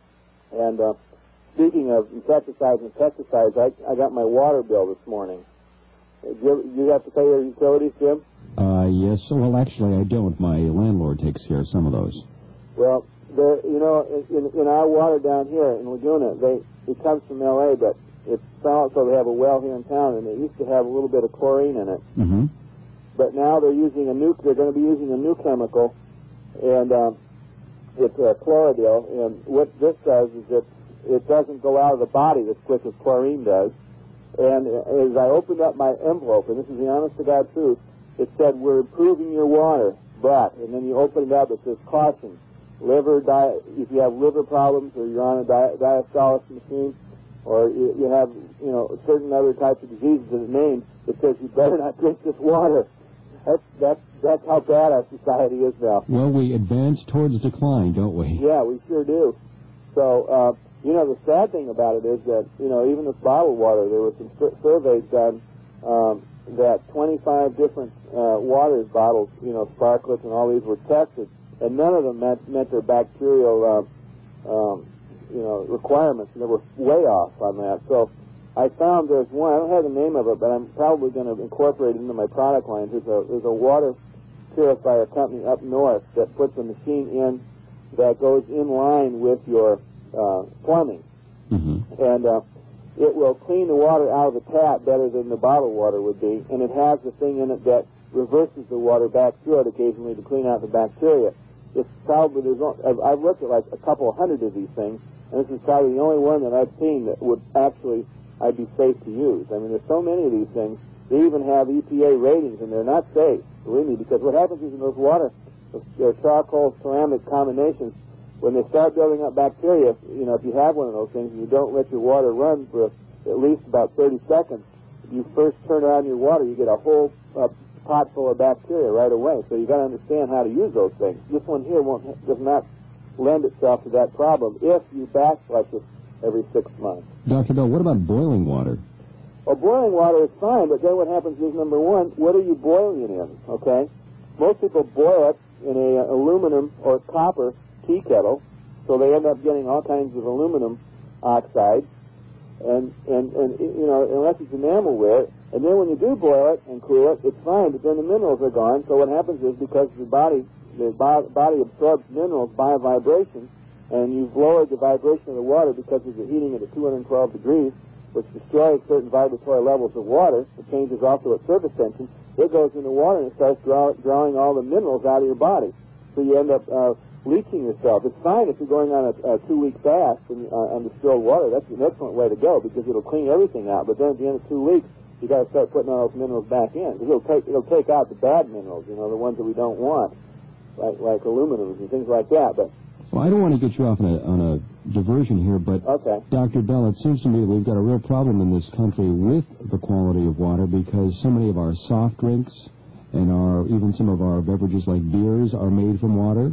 [SPEAKER 3] And uh, speaking of insecticides and pesticides, I, I got my water bill this morning. Do you, you have to pay your utilities, Jim?
[SPEAKER 2] Uh, yes. Well, actually, I don't. My landlord takes care of some of those.
[SPEAKER 3] Well, there, you know, in, in our water down here in Laguna, they it comes from L A, but it's also they have a well here in town, and they used to have a little bit of chlorine in it.
[SPEAKER 2] Mm-hmm.
[SPEAKER 3] But now they're using a new. They're going to be using a new chemical, and um, it's uh, chlorodil. And what this does is that it doesn't go out of the body as quick as chlorine does. And as I opened up my envelope, and this is the honest to God truth, it said, "We're improving your water, but," and then you open it up, it says, "Caution, liver di- if you have liver problems, or you're on a di- dialysis machine, or you, you have, you know, certain other types of diseases that it names, it says you better not drink this water." That's that's that's how bad our society is now.
[SPEAKER 2] Well, we advance towards decline, don't we?
[SPEAKER 3] Yeah, we sure do. So, uh, you know, the sad thing about it is that, you know, even this bottled water, there were some sur- surveys done um, that twenty-five different uh, waters, bottles, you know, sparklets and all these were tested, and none of them met, met their bacterial, uh, um, you know, requirements, and they were way off on that. So I found there's one, I don't have the name of it, but I'm probably going to incorporate it into my product line. There's a, there's a water purifier company up north that puts a machine in that goes in line with your uh, plumbing.
[SPEAKER 2] Mm-hmm.
[SPEAKER 3] And uh, it will clean the water out of the tap better than the bottled water would be, and it has the thing in it that reverses the water back through it occasionally to clean out the bacteria. It's probably, there's, I've, I've looked at like a couple hundred of these things, and this is probably the only one that I've seen that would actually, I'd be safe to use. I mean, there's so many of these things. They even have E P A ratings, and they're not safe, believe me, because what happens is in those water, those charcoal ceramic combinations, when they start building up bacteria, you know, if you have one of those things and you don't let your water run for at least about thirty seconds, if you first turn on your water, you get a whole uh, pot full of bacteria right away. So you got to understand how to use those things. This one here won't does not lend itself to that problem if you batch flush it every six months.
[SPEAKER 2] Doctor Bell, what about boiling water?
[SPEAKER 3] Well, boiling water is fine, but then what happens is, number one, what are you boiling it in, okay? Most people boil it in a uh, aluminum or copper tea kettle, so they end up getting all kinds of aluminum oxide, and, and, and you know, unless it's enamelware. And then when you do boil it and cool it, it's fine, but then the minerals are gone. So what happens is, because the body, the bo- body absorbs minerals by vibration, and you've lowered the vibration of the water because of the heating it at two hundred twelve degrees, which destroys certain vibratory levels of water. It changes also at surface tension. It goes in the water and it starts draw, drawing all the minerals out of your body. So you end up uh, leaching yourself. It's fine if you're going on a, a two-week fast and, uh, on distilled water. That's an excellent way to go because it'll clean everything out. But then at the end of two weeks, you got to start putting all those minerals back in. Because it'll take it'll take out the bad minerals, you know, the ones that we don't want, like like aluminums and things like that. But
[SPEAKER 2] well, I don't want to get you off on a, on a diversion here, but
[SPEAKER 3] okay.
[SPEAKER 2] Doctor Bell, it seems to me that we've got a real problem in this country with the quality of water because so many of our soft drinks and our even some of our beverages like beers are made from water.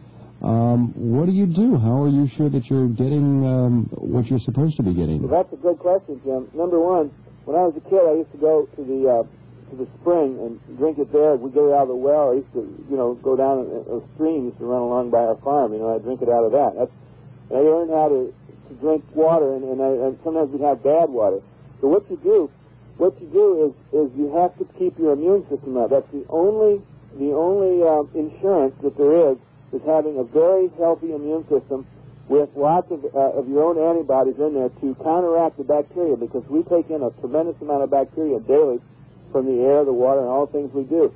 [SPEAKER 2] Um, what do you do? How are you sure that you're getting um, what you're supposed to be getting?
[SPEAKER 3] Well, that's a good question, Jim. Number one, when I was a kid, I used to go to the uh, to the spring and drink it there. We'd get it out of the well. I used to, you know, go down a, a stream used to run along by our farm. You know, I'd drink it out of that. That's, and I learned how to, to drink water, and, and, I, and sometimes we'd have bad water. So what you do, what you do is is you have to keep your immune system up. That's the only the only uh, insurance that there is is having a very healthy immune system with lots of uh, of your own antibodies in there to counteract the bacteria, because we take in a tremendous amount of bacteria daily from the air, the water, and all the things we do.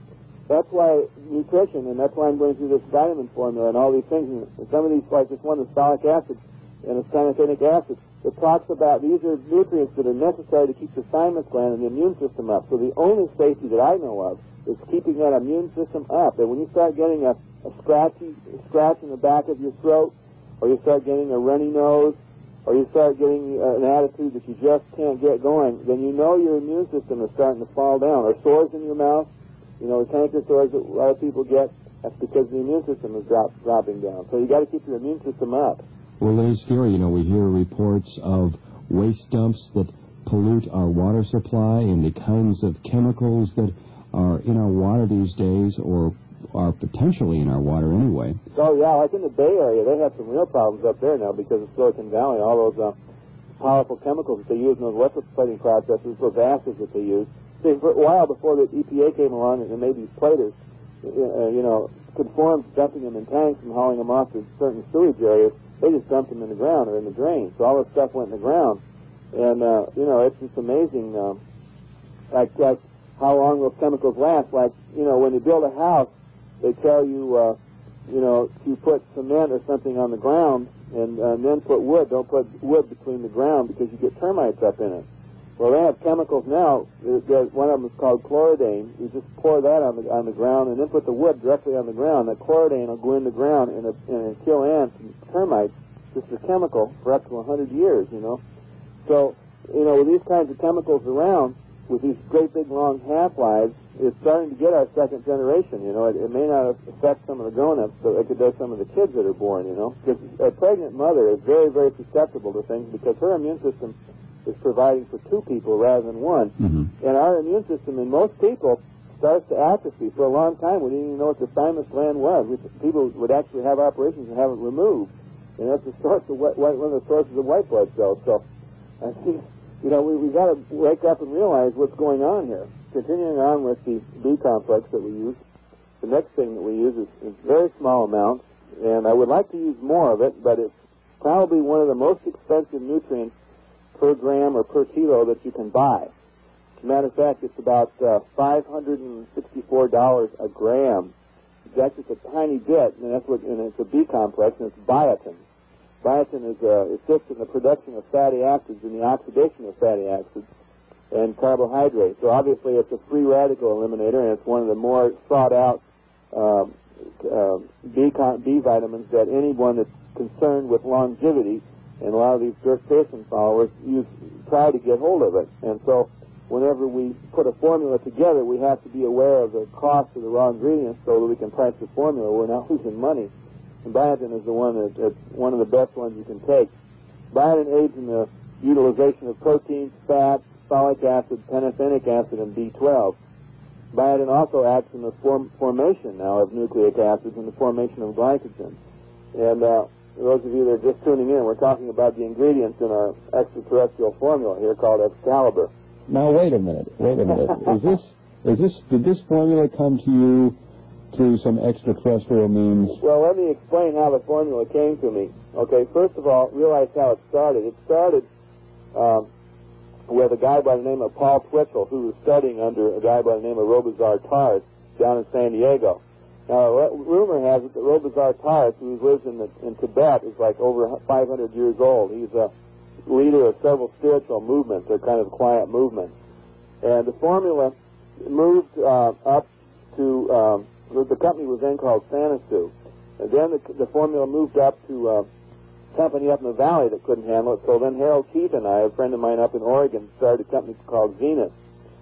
[SPEAKER 3] that's why nutrition, and that's why I'm going through this vitamin formula and all these things. And some of these, like this one, the folic acid and the cyanothenic acid, it talks about these are nutrients that are necessary to keep the thymus gland and the immune system up. So the only safety that I know of is keeping that immune system up. And when you start getting a, a scratchy a scratch in the back of your throat, or you start getting a runny nose, or you start getting uh, an attitude that you just can't get going, then you know your immune system is starting to fall down. Or sores in your mouth, you know, the canker sores that a lot of people get, that's because the immune system is drop, dropping down. So you got to keep your immune system up.
[SPEAKER 4] Well, it is scary. You know, we hear reports of waste dumps that pollute our water supply and the kinds of chemicals that are in our water these days, or are potentially in our water anyway.
[SPEAKER 3] Oh, yeah, like in the Bay Area, they have some real problems up there now because of Silicon Valley, all those uh, powerful chemicals that they use in those electroplating processes, those acids that they use. See, for a while before the E P A came along and made these platers, uh, you know, conformed to dumping them in tanks and hauling them off to certain sewage areas, they just dumped them in the ground or in the drain. So all this stuff went in the ground. And, uh, you know, it's just amazing, uh, like, like how long those chemicals last. Like, you know, when you build a house, they tell you, uh, you know, to put cement or something on the ground and, uh, and then put wood. Don't put wood between the ground because you get termites up in it. Well, they have chemicals now. There's, one of them is called chloridane. You just pour that on the on the ground and then put the wood directly on the ground. That chloridane will go in the ground and, a, and kill ants and termites, just a chemical, for up to one hundred years, you know. So, you know, with these kinds of chemicals around, with these great big long half-lives, it's starting to get our second generation, you know. It, it may not affect some of the grown-ups, but it could do some of the kids that are born, you know. Because a pregnant mother is very, very susceptible to things because her immune system is providing for two people rather than one. Mm-hmm. And our immune system in most people starts to atrophy. For a long time, we didn't even know what the thymus gland was. We, people would actually have operations and have it removed. And that's the source of white, one of the sources of white blood cells. So I think, you know, we, we've got to wake up and realize what's going on here. Continuing on with the B complex that we use, the next thing that we use is, is very small amounts, and I would like to use more of it, but it's probably one of the most expensive nutrients per gram or per kilo that you can buy. As a matter of fact, it's about uh, five hundred sixty-four dollars a gram. That's just a tiny bit, and that's what, and it's a B complex, and it's biotin. Biotin is uh, assists in the production of fatty acids and the oxidation of fatty acids and carbohydrates. So obviously, it's a free radical eliminator, and it's one of the more sought out uh, uh, B, B vitamins that anyone that's concerned with longevity, and a lot of these Dirk Pearson followers use, try to get hold of it. And so whenever we put a formula together, we have to be aware of the cost of the raw ingredients so that we can price the formula. We're not losing money. And biotin is the one that, that's one of the best ones you can take. Biotin aids in the utilization of proteins, fats, folic acid, pantothenic acid, and B twelve. Biotin also acts in the form, formation now of nucleic acids and the formation of glycogen. And uh, those of you that are just tuning in, we're talking about the ingredients in our extraterrestrial formula here called Excalibur.
[SPEAKER 2] Now wait a minute, wait a minute. Is this, is this, did this formula come to you through some extraterrestrial means?
[SPEAKER 3] Well, let me explain how the formula came to me. Okay, first of all, realize how it started. It started um, with a guy by the name of Paul Twitchell, who was studying under a guy by the name of Robazar Tars down in San Diego. Now, rumor has it that Robazar Tars, who lives in, the, in Tibet, is like over five hundred years old. He's a leader of several spiritual movements. They're kind of quiet movements. And the formula moved uh, up to, um, the company was then called Sanasu. And then the, the formula moved up to uh, a company up in the valley that couldn't handle it. So then Harold Keith and I, a friend of mine up in Oregon, started a company called Zenith.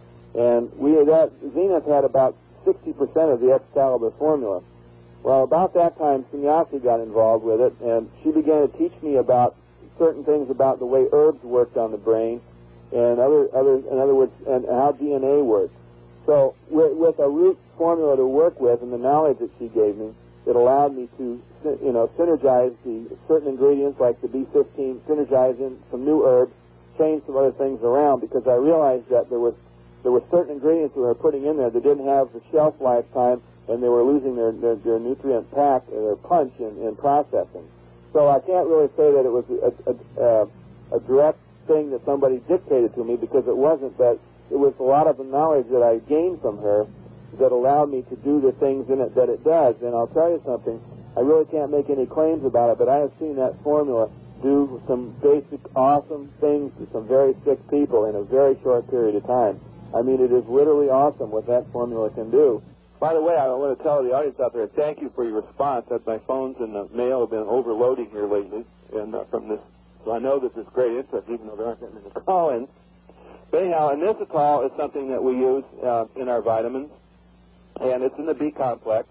[SPEAKER 3] And we that Zenith had about sixty percent of the Excalibur formula. Well, about that time, Sunyasi got involved with it, and she began to teach me about certain things about the way herbs worked on the brain, and other, other, in other words, and how D N A works. So, with, with a root formula to work with, and the knowledge that she gave me, it allowed me to, you know, synergize the certain ingredients like the B fifteen, synergize in some new herbs, change some other things around, because I realized that there was there were certain ingredients that we were putting in there that didn't have the shelf lifetime, and they were losing their their, their nutrient pack or their punch in, in processing. So I can't really say that it was a, a, a, a direct thing that somebody dictated to me, because it wasn't. But it was a lot of the knowledge that I gained from her that allowed me to do the things in it that it does. And I'll tell you something, I really can't make any claims about it, but I have seen that formula do some basic, awesome things to some very sick people in a very short period of time. I mean, it is literally awesome what that formula can do. By the way, I want to tell the audience out there, thank you for your response. That my phones and the mail have been overloading here lately, and uh, from this, so I know that there's great interest, even though there aren't that many call-ins. But anyhow, inositol is something that we use uh, in our vitamins, and it's in the B complex.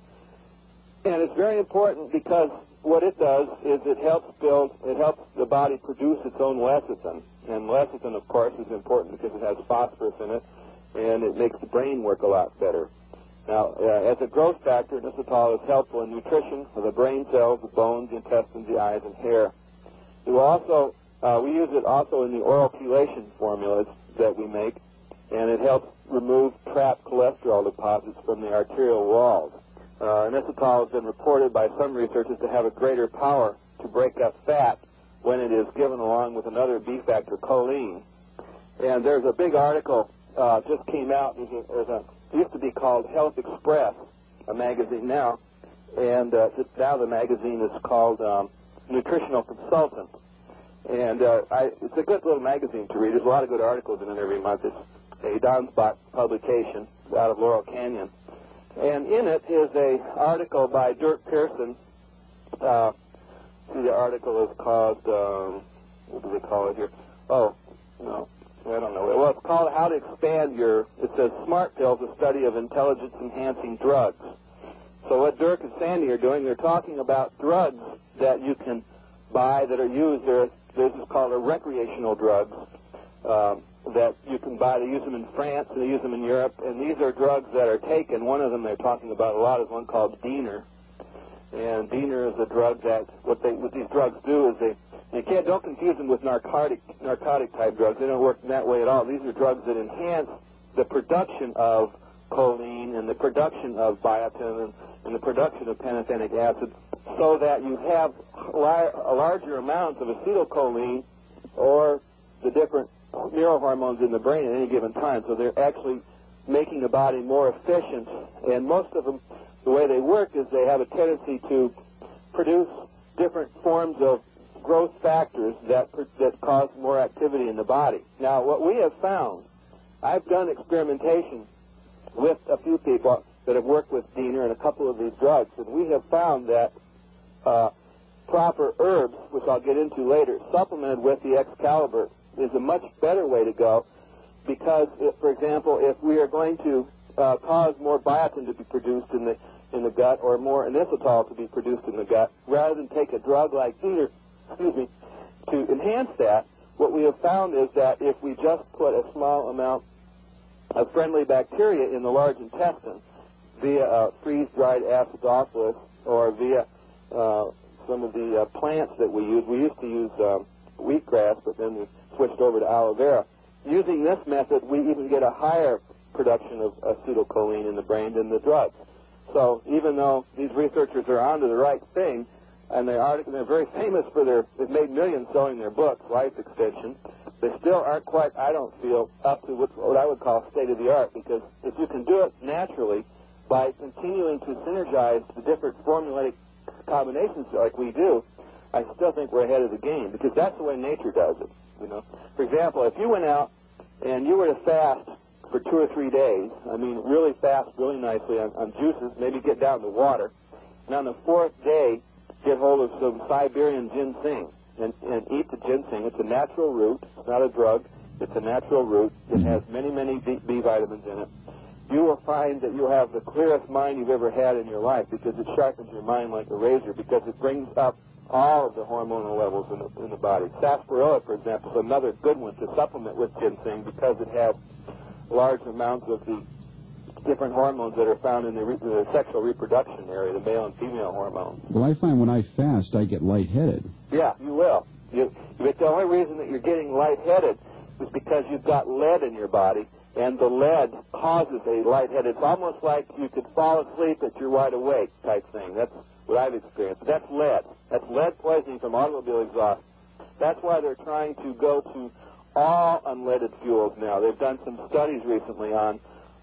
[SPEAKER 3] And it's very important because what it does is it helps build, it helps the body produce its own lecithin. And lecithin, of course, is important because it has phosphorus in it, and it makes the brain work a lot better. Now, uh, as a growth factor, inositol is helpful in nutrition of the brain cells, the bones, the intestines, the eyes, and hair. It will also, uh, we use it also in the oral chelation formulas that we make, and it helps remove trapped cholesterol deposits from the arterial walls. Uh, inositol has been reported by some researchers to have a greater power to break up fat when it is given along with another B factor, choline. And there's a big article uh, just came out. There's a, there's a, it used to be called Health Express, a magazine now, and uh, now the magazine is called um, Nutritional Consultant. And uh, I, it's a good little magazine to read. There's a lot of good articles in it every month. It's a Donspot publication out of Laurel Canyon. And in it is a article by Dirk Pearson. Uh, see, the article is called, um, what do they call it here? Oh, no, I don't know. Well, it's called How to Expand Your, it says Smart Pills, a study of intelligence-enhancing drugs. So what Dirk and Sandy are doing, they're talking about drugs that you can buy that are used. There, this is called a recreational drugs. Um, that you can buy. They use them in France and they use them in Europe, and these are drugs that are taken. One of them they're talking about a lot is one called Diener, and Diener is a drug that what they what these drugs do is they you can't don't confuse them with narcotic narcotic type drugs. They don't work in that way at all. These are drugs that enhance the production of choline and the production of biotin and, and the production of pantothenic acid, so that you have lar- a larger amount of acetylcholine or the different neurohormones in the brain at any given time. So they're actually making the body more efficient. And most of them, the way they work is they have a tendency to produce different forms of growth factors that that cause more activity in the body. Now, what we have found, I've done experimentation with a few people that have worked with Diener and a couple of these drugs, and we have found that uh, proper herbs, which I'll get into later, supplemented with the Excalibur, is a much better way to go, because, if, for example, if we are going to uh, cause more biotin to be produced in the in the gut, or more inositol to be produced in the gut, rather than take a drug like Diener, excuse me, to enhance that, what we have found is that if we just put a small amount of friendly bacteria in the large intestine via uh, freeze-dried acidophilus or via uh, some of the uh, plants that we use, we used to use um, wheatgrass, but then we switched over to aloe vera. Using this method, we even get a higher production of acetylcholine in the brain than the drugs. So even though these researchers are onto the right thing, and they are, they're very famous for their, they've made millions selling their books, Life Extension, they still aren't quite, I don't feel, up to what, what I would call state-of-the-art, because if you can do it naturally by continuing to synergize the different formulaic combinations like we do, I still think we're ahead of the game, because that's the way nature does it. You know, for example, if you went out and you were to fast for two or three days, I mean, really fast really nicely on, on juices, maybe get down to water, and on the fourth day, get hold of some Siberian ginseng and, and eat the ginseng. It's a natural root. It's not a drug. It's a natural root. It has many, many B, B vitamins in it. You will find that you'll have the clearest mind you've ever had in your life, because it sharpens your mind like a razor, because it brings up all of the hormonal levels in the, in the body. Sarsaparilla, for example, is another good one to supplement with ginseng, because it has large amounts of the different hormones that are found in the, re- the sexual reproduction area, the male and female hormones.
[SPEAKER 2] Well, I find when I fast, I get lightheaded.
[SPEAKER 3] Yeah, you will. You, but the only reason that you're getting lightheaded is because you've got lead in your body, and the lead causes a lightheaded. It's almost like you could fall asleep but you're wide awake type thing. That's what I've experienced. But that's lead. That's lead poisoning from automobile exhaust. That's why they're trying to go to all unleaded fuels now. They've done some studies recently on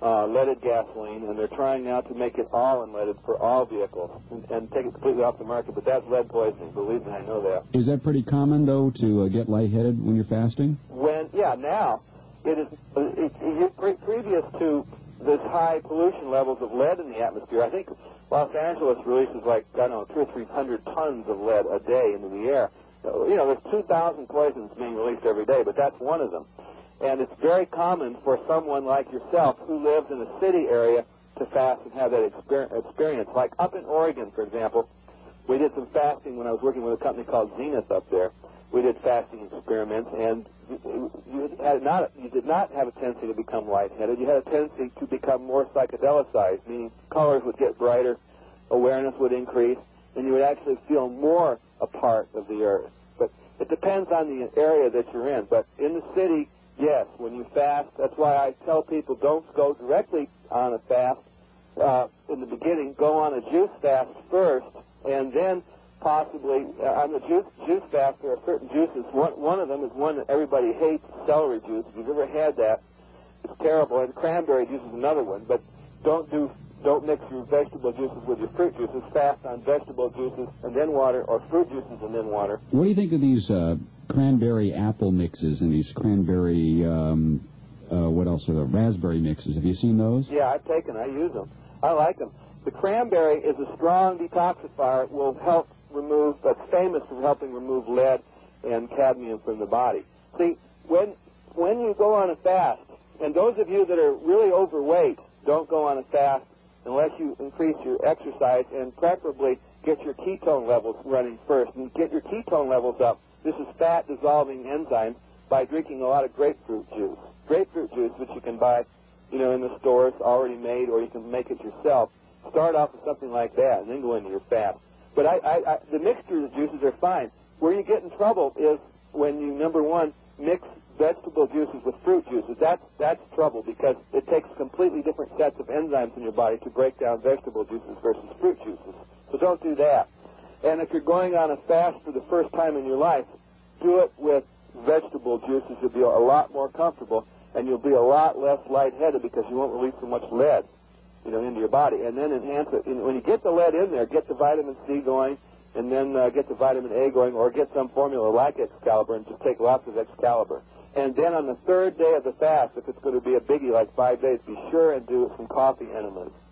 [SPEAKER 3] uh, leaded gasoline, and they're trying now to make it all unleaded for all vehicles and, and take it completely off the market. But that's lead poisoning. Believe me, I know that.
[SPEAKER 2] Is that pretty common, though, to uh, get lightheaded when you're fasting?
[SPEAKER 3] When yeah, now it is it, it, pre- previous to this high pollution levels of lead in the atmosphere. I think Los Angeles releases like I don't know two or three hundred tons of lead a day into the air. You know, there's two thousand poisons being released every day, but that's one of them. And it's very common for someone like yourself who lives in a city area to fast and have that exper- experience. Like up in Oregon, for example, we did some fasting when I was working with a company called Zenith up there. We did fasting experiments, and you, had not, you did not have a tendency to become lightheaded. You had a tendency to become more psychedelicized, meaning colors would get brighter, awareness would increase, and you would actually feel more a part of the earth. But it depends on the area that you're in. But in the city, yes, when you fast, that's why I tell people don't go directly on a fast uh, in the beginning. Go on a juice fast first, and then possibly uh, on the juice juice fast, there are certain juices. One, one of them is one that everybody hates, celery juice. If you've ever had that, it's terrible. And cranberry juice is another one. But don't do don't mix your vegetable juices with your fruit juices. Fast on vegetable juices and then water, or fruit juices and then water.
[SPEAKER 2] What do you think of these uh, cranberry apple mixes and these cranberry, um, uh, what else are the raspberry mixes? Have you seen those?
[SPEAKER 3] Yeah, I've taken. I use them. I like them. The cranberry is a strong detoxifier. It will help remove. That's famous for helping remove lead and cadmium from the body. See, when when you go on a fast, and those of you that are really overweight, don't go on a fast unless you increase your exercise and preferably get your ketone levels running first. And get your ketone levels up. This is fat-dissolving enzyme by drinking a lot of grapefruit juice. Grapefruit juice, which you can buy, you know, in the stores already made, or you can make it yourself. Start off with something like that, and then go into your fast. But I, I, I, the mixture of juices are fine. Where you get in trouble is when you, number one, mix vegetable juices with fruit juices. That's, that's trouble, because it takes completely different sets of enzymes in your body to break down vegetable juices versus fruit juices. So don't do that. And if you're going on a fast for the first time in your life, do it with vegetable juices. You'll be a lot more comfortable, and you'll be a lot less lightheaded because you won't release so much lead, you know, into your body. And then enhance it. And when you get the lead in there, get the vitamin C going, and then uh, get the vitamin A going, or get some formula like Excalibur and just take lots of Excalibur. And then on the third day of the fast, if it's going to be a biggie like five days, be sure and do some coffee enemas.